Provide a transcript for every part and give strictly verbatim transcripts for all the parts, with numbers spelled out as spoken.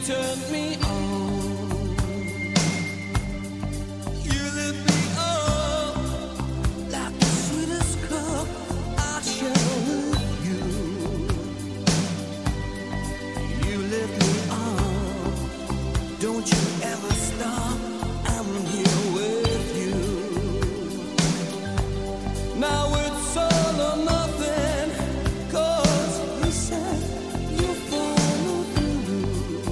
turned me on. You lit me up like the sweetest cup I share with you. You lit me up. Don't you ever stop. I'm here with you. Now it's all or nothing, 'cause you said you follow through.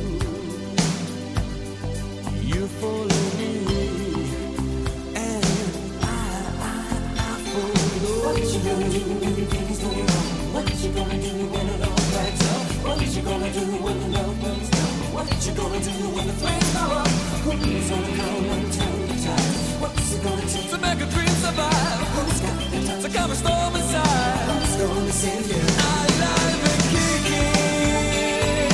You follow me, and I, I, I follow. What you gonna do when the things go wrong? What you gonna do when it all backs up? What you gonna do when the love burns down? What you gonna do when the flames go up? Who's gonna come and turn the tide? What's it gonna take to make a dream survive? Who's got the time to calm a storm inside? Who's gonna save you? Alive and kicking.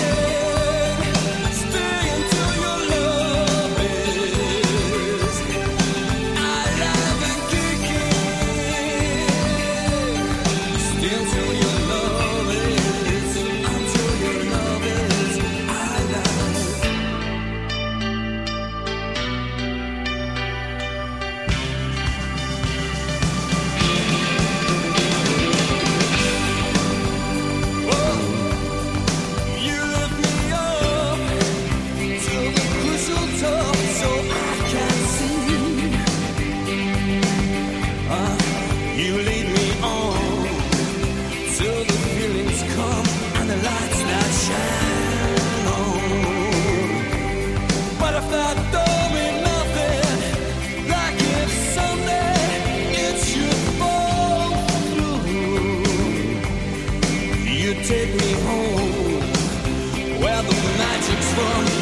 Stay until your love is alive and kicking. Stay until your love is, until your love is alive. You lift me up to the crucial top so I can see. Uh, you lead me on till the feelings come and the lights that shine on. But if that don't mean nothing, like if someday it should fall through, you take me home where the magic's from.